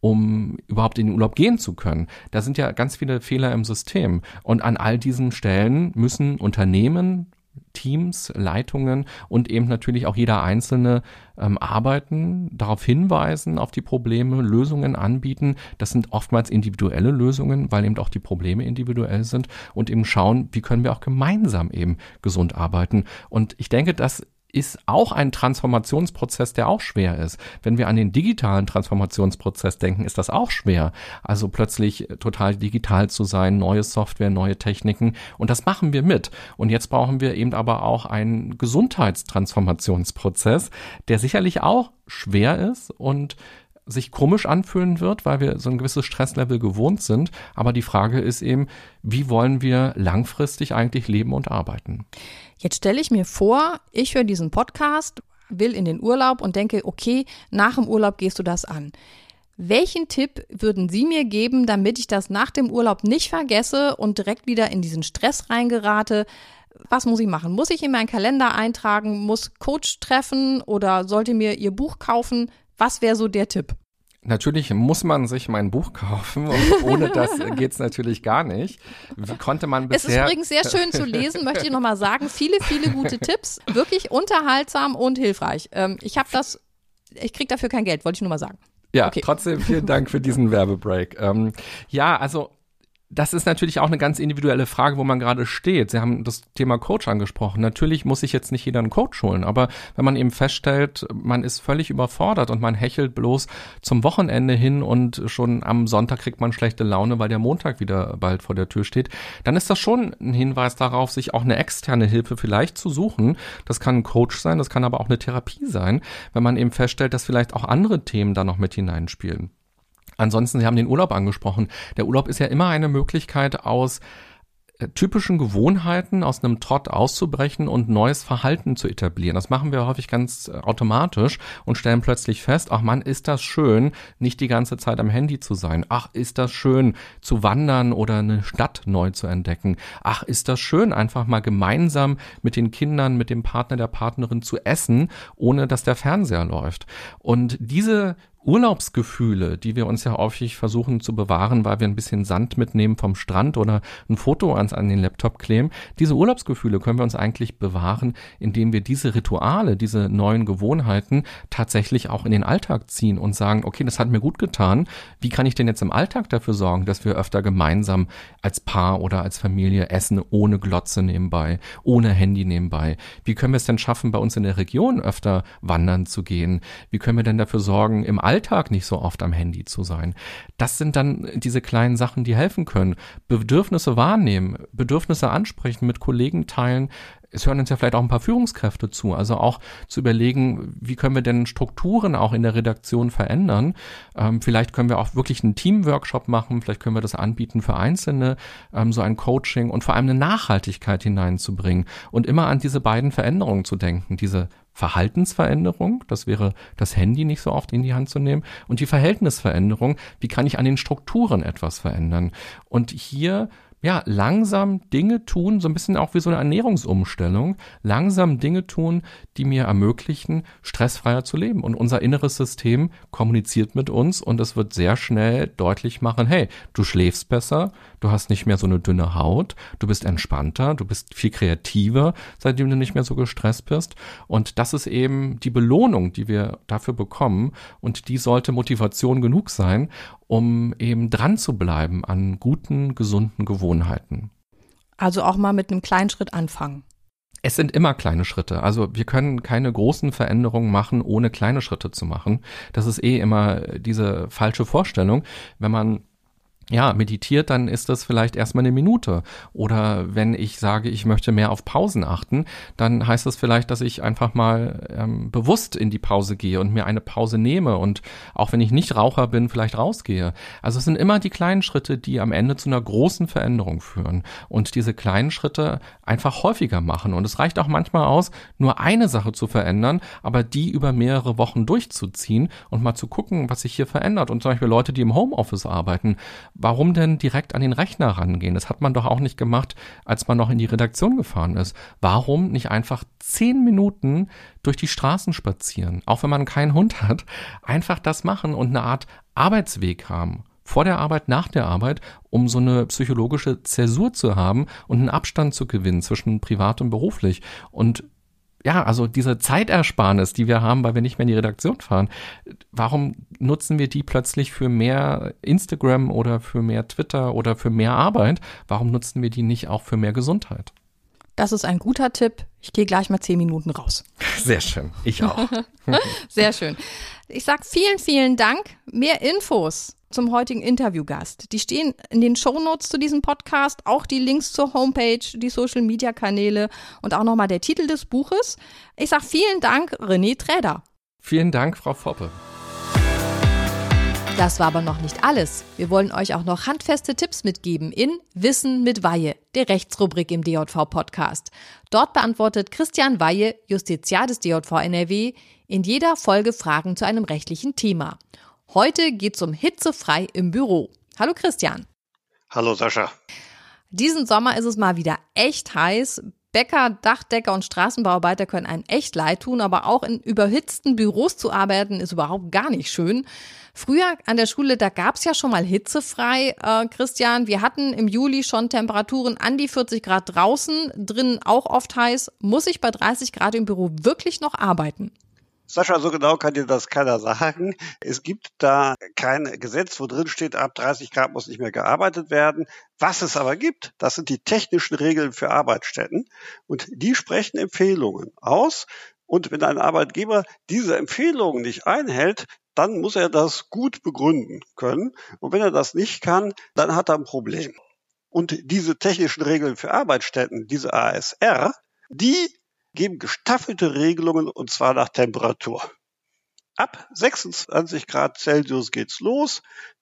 um überhaupt in den Urlaub gehen zu können. Da sind ja ganz viele Fehler im System. Und an all diesen Stellen müssen Unternehmen, Teams, Leitungen und eben natürlich auch jeder Einzelne ähm, arbeiten, darauf hinweisen, auf die Probleme, Lösungen anbieten. Das sind oftmals individuelle Lösungen, weil eben auch die Probleme individuell sind und eben schauen, wie können wir auch gemeinsam eben gesund arbeiten. Und ich denke, das ist auch ein Transformationsprozess, der auch schwer ist. Wenn wir an den digitalen Transformationsprozess denken, ist das auch schwer. Also plötzlich total digital zu sein, neue Software, neue Techniken. Und das machen wir mit. Und jetzt brauchen wir eben aber auch einen Gesundheitstransformationsprozess, der sicherlich auch schwer ist und sich komisch anfühlen wird, weil wir so ein gewisses Stresslevel gewohnt sind. Aber die Frage ist eben, wie wollen wir langfristig eigentlich leben und arbeiten? Jetzt stelle ich mir vor, ich höre diesen Podcast, will in den Urlaub und denke, okay, nach dem Urlaub gehst du das an. Welchen Tipp würden Sie mir geben, damit ich das nach dem Urlaub nicht vergesse und direkt wieder in diesen Stress reingerate? Was muss ich machen? Muss ich in meinen Kalender eintragen? Muss Coach treffen oder sollte mir Ihr Buch kaufen? Was wäre so der Tipp? Natürlich muss man sich mein Buch kaufen und ohne das geht's natürlich gar nicht. Wie konnte man bisher... Es ist übrigens sehr schön zu lesen, möchte ich nochmal sagen. Viele, viele gute Tipps, wirklich unterhaltsam und hilfreich. Ähm, ich habe das, ich kriege dafür kein Geld, wollte ich nur mal sagen. Ja, okay. Trotzdem vielen Dank für diesen Werbebreak. Ähm, ja, also Das ist natürlich auch eine ganz individuelle Frage, wo man gerade steht. Sie haben das Thema Coach angesprochen. Natürlich muss sich jetzt nicht jeder einen Coach holen, aber wenn man eben feststellt, man ist völlig überfordert und man hechelt bloß zum Wochenende hin und schon am Sonntag kriegt man schlechte Laune, weil der Montag wieder bald vor der Tür steht, dann ist das schon ein Hinweis darauf, sich auch eine externe Hilfe vielleicht zu suchen. Das kann ein Coach sein, das kann aber auch eine Therapie sein, wenn man eben feststellt, dass vielleicht auch andere Themen da noch mit hineinspielen. Ansonsten, Sie haben den Urlaub angesprochen. Der Urlaub ist ja immer eine Möglichkeit, aus äh, typischen Gewohnheiten, aus einem Trott auszubrechen und neues Verhalten zu etablieren. Das machen wir häufig ganz äh, automatisch und stellen plötzlich fest, ach Mann, ist das schön, nicht die ganze Zeit am Handy zu sein. Ach, ist das schön, zu wandern oder eine Stadt neu zu entdecken. Ach, ist das schön, einfach mal gemeinsam mit den Kindern, mit dem Partner, der Partnerin zu essen, ohne dass der Fernseher läuft. Und diese Urlaubsgefühle, die wir uns ja häufig versuchen zu bewahren, weil wir ein bisschen Sand mitnehmen vom Strand oder ein Foto ans an den Laptop kleben. Diese Urlaubsgefühle können wir uns eigentlich bewahren, indem wir diese Rituale, diese neuen Gewohnheiten tatsächlich auch in den Alltag ziehen und sagen, okay, das hat mir gut getan. Wie kann ich denn jetzt im Alltag dafür sorgen, dass wir öfter gemeinsam als Paar oder als Familie essen, ohne Glotze nebenbei, ohne Handy nebenbei? Wie können wir es denn schaffen, bei uns in der Region öfter wandern zu gehen? Wie können wir denn dafür sorgen, im Alltag Alltag nicht so oft am Handy zu sein? Das sind dann diese kleinen Sachen, die helfen können. Bedürfnisse wahrnehmen, Bedürfnisse ansprechen, mit Kollegen teilen. Es hören uns ja vielleicht auch ein paar Führungskräfte zu, also auch zu überlegen, wie können wir denn Strukturen auch in der Redaktion verändern. Ähm, vielleicht können wir auch wirklich einen Teamworkshop machen, vielleicht können wir das anbieten für Einzelne, ähm, so ein Coaching und vor allem eine Nachhaltigkeit hineinzubringen und immer an diese beiden Veränderungen zu denken, diese Verhaltensveränderung, das wäre das Handy nicht so oft in die Hand zu nehmen, und die Verhältnisveränderung, wie kann ich an den Strukturen etwas verändern? Und hier ja, langsam Dinge tun, so ein bisschen auch wie so eine Ernährungsumstellung, langsam Dinge tun, die mir ermöglichen, stressfreier zu leben. Und unser inneres System kommuniziert mit uns und es wird sehr schnell deutlich machen, hey, du schläfst besser, du hast nicht mehr so eine dünne Haut, du bist entspannter, du bist viel kreativer, seitdem du nicht mehr so gestresst bist. Und das ist eben die Belohnung, die wir dafür bekommen. Und die sollte Motivation genug sein, um eben dran zu bleiben an guten, gesunden Gewohnheiten. Also auch mal mit einem kleinen Schritt anfangen. Es sind immer kleine Schritte. Also wir können keine großen Veränderungen machen, ohne kleine Schritte zu machen. Das ist eh immer diese falsche Vorstellung. Wenn man ja, meditiert, dann ist das vielleicht erstmal eine Minute. Oder wenn ich sage, ich möchte mehr auf Pausen achten, dann heißt das vielleicht, dass ich einfach mal ähm, bewusst in die Pause gehe und mir eine Pause nehme und auch wenn ich nicht Raucher bin, vielleicht rausgehe. Also es sind immer die kleinen Schritte, die am Ende zu einer großen Veränderung führen und diese kleinen Schritte einfach häufiger machen. Und es reicht auch manchmal aus, nur eine Sache zu verändern, aber die über mehrere Wochen durchzuziehen und mal zu gucken, was sich hier verändert. Und zum Beispiel Leute, die im Homeoffice arbeiten, warum denn direkt an den Rechner rangehen? Das hat man doch auch nicht gemacht, als man noch in die Redaktion gefahren ist. Warum nicht einfach zehn Minuten durch die Straßen spazieren? Auch wenn man keinen Hund hat, einfach das machen und eine Art Arbeitsweg haben. Vor der Arbeit, nach der Arbeit, um so eine psychologische Zäsur zu haben und einen Abstand zu gewinnen zwischen privat und beruflich. Und ja, also diese Zeitersparnis, die wir haben, weil wir nicht mehr in die Redaktion fahren, warum nutzen wir die plötzlich für mehr Instagram oder für mehr Twitter oder für mehr Arbeit? Warum nutzen wir die nicht auch für mehr Gesundheit? Das ist ein guter Tipp. Ich gehe gleich mal zehn Minuten raus. Sehr schön. Ich auch. Sehr schön. Ich sag vielen, vielen Dank. Mehr Infos zum heutigen Interviewgast. Die stehen in den Shownotes zu diesem Podcast, auch die Links zur Homepage, die Social-Media-Kanäle und auch nochmal der Titel des Buches. Ich sage vielen Dank, René Träder. Vielen Dank, Frau Foppe. Das war aber noch nicht alles. Wir wollen euch auch noch handfeste Tipps mitgeben in Wissen mit Weihe, der Rechtsrubrik im D J V-Podcast. Dort beantwortet Christian Weihe, Justiziar des D J V N R W, in jeder Folge Fragen zu einem rechtlichen Thema. Heute geht's um hitzefrei im Büro. Hallo Christian. Hallo Sascha. Diesen Sommer ist es mal wieder echt heiß. Bäcker, Dachdecker und Straßenbauarbeiter können einem echt leid tun, aber auch in überhitzten Büros zu arbeiten ist überhaupt gar nicht schön. Früher an der Schule, da gab's ja schon mal hitzefrei, äh, Christian. Wir hatten im Juli schon Temperaturen an die vierzig Grad draußen, drinnen auch oft heiß. Muss ich bei dreißig Grad im Büro wirklich noch arbeiten? Sascha, so genau kann dir das keiner sagen. Es gibt da kein Gesetz, wo drin steht, ab dreißig Grad muss nicht mehr gearbeitet werden. Was es aber gibt, das sind die technischen Regeln für Arbeitsstätten. Und die sprechen Empfehlungen aus. Und wenn ein Arbeitgeber diese Empfehlungen nicht einhält, dann muss er das gut begründen können. Und wenn er das nicht kann, dann hat er ein Problem. Und diese technischen Regeln für Arbeitsstätten, diese A S R, die geben gestaffelte Regelungen, und zwar nach Temperatur. Ab sechsundzwanzig Grad Celsius geht's los.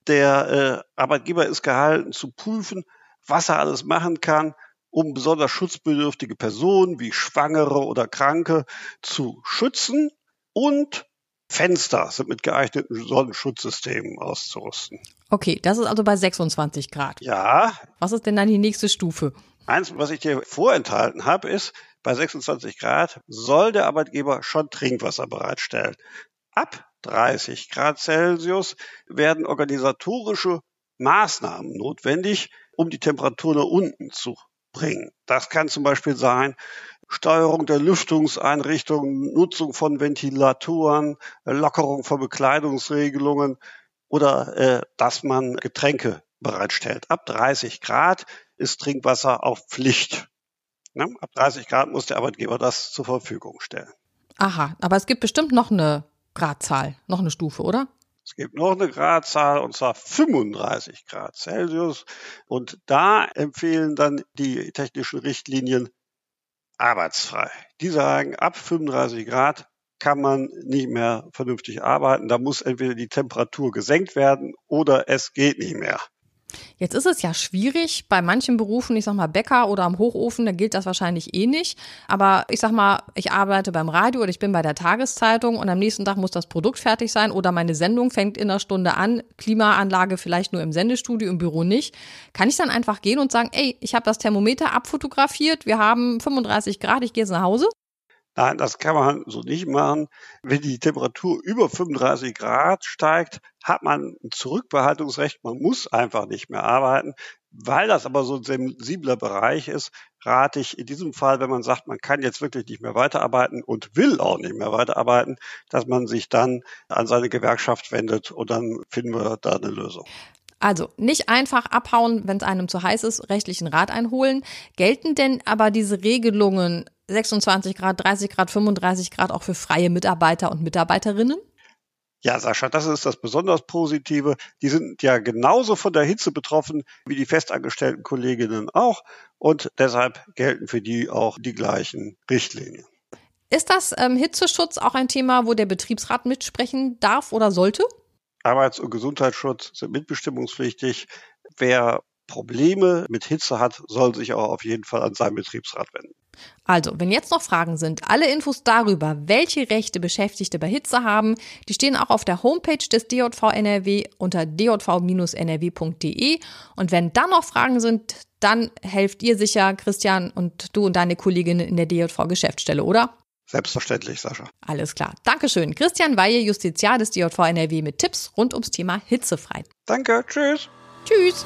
Der äh, Arbeitgeber ist gehalten zu prüfen, was er alles machen kann, um besonders schutzbedürftige Personen wie Schwangere oder Kranke zu schützen, und Fenster sind mit geeigneten Sonnenschutzsystemen auszurüsten. Okay, das ist also bei sechsundzwanzig Grad. Ja. Was ist denn dann die nächste Stufe? Eins, was ich dir vorenthalten habe, ist, bei sechsundzwanzig Grad soll der Arbeitgeber schon Trinkwasser bereitstellen. Ab dreißig Grad Celsius werden organisatorische Maßnahmen notwendig, um die Temperatur nach unten zu bringen. Das kann zum Beispiel sein, Steuerung der Lüftungseinrichtungen, Nutzung von Ventilatoren, Lockerung von Bekleidungsregelungen oder äh, dass man Getränke bereitstellt. Ab dreißig Grad ist Trinkwasser auf Pflicht. Ne? Ab dreißig Grad muss der Arbeitgeber das zur Verfügung stellen. Aha, aber es gibt bestimmt noch eine Gradzahl, noch eine Stufe, oder? Es gibt noch eine Gradzahl, und zwar fünfunddreißig Grad Celsius. Und da empfehlen dann die technischen Richtlinien arbeitsfrei. Die sagen, ab fünfunddreißig Grad kann man nicht mehr vernünftig arbeiten. Da muss entweder die Temperatur gesenkt werden oder es geht nicht mehr. Jetzt ist es ja schwierig, bei manchen Berufen, ich sag mal Bäcker oder am Hochofen, da gilt das wahrscheinlich eh nicht. Aber ich sag mal, ich arbeite beim Radio oder ich bin bei der Tageszeitung und am nächsten Tag muss das Produkt fertig sein oder meine Sendung fängt in einer Stunde an, Klimaanlage vielleicht nur im Sendestudio, im Büro nicht. Kann ich dann einfach gehen und sagen, ey, ich habe das Thermometer abfotografiert, wir haben fünfunddreißig Grad, ich gehe jetzt nach Hause? Nein, das kann man so nicht machen. Wenn die Temperatur über fünfunddreißig Grad steigt, hat man ein Zurückbehaltungsrecht. Man muss einfach nicht mehr arbeiten. Weil das aber so ein sensibler Bereich ist, rate ich in diesem Fall, wenn man sagt, man kann jetzt wirklich nicht mehr weiterarbeiten und will auch nicht mehr weiterarbeiten, dass man sich dann an seine Gewerkschaft wendet, und dann finden wir da eine Lösung. Also nicht einfach abhauen, wenn es einem zu heiß ist, rechtlichen Rat einholen. Gelten denn aber diese Regelungen sechsundzwanzig Grad, dreißig Grad, fünfunddreißig Grad auch für freie Mitarbeiter und Mitarbeiterinnen? Ja, Sascha, das ist das besonders Positive. Die sind ja genauso von der Hitze betroffen wie die festangestellten Kolleginnen auch, und deshalb gelten für die auch die gleichen Richtlinien. Ist das ähm, Hitzeschutz auch ein Thema, wo der Betriebsrat mitsprechen darf oder sollte? Arbeits- und Gesundheitsschutz sind mitbestimmungspflichtig. Wer Probleme mit Hitze hat, soll sich auch auf jeden Fall an seinen Betriebsrat wenden. Also, wenn jetzt noch Fragen sind, alle Infos darüber, welche Rechte Beschäftigte bei Hitze haben, die stehen auch auf der Homepage des D J V N R W unter d j v Bindestrich n r w punkt d e. Und wenn dann noch Fragen sind, dann helft ihr sicher, Christian, und du und deine Kolleginnen in der D J V-Geschäftsstelle, oder? Selbstverständlich, Sascha. Alles klar. Dankeschön. Christian Weihe, Justiziar des D J V N R W mit Tipps rund ums Thema hitzefrei. Danke, tschüss. Tschüss.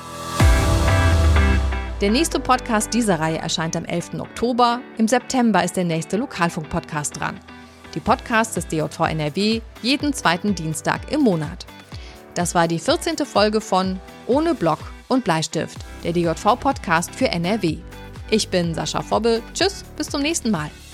Der nächste Podcast dieser Reihe erscheint am elften Oktober. Im September ist der nächste Lokalfunk-Podcast dran. Die Podcasts des D J V N R W jeden zweiten Dienstag im Monat. Das war die vierzehnte Folge von Ohne Block und Bleistift, der D J V-Podcast für N R W. Ich bin Sascha Fobbe. Tschüss, bis zum nächsten Mal.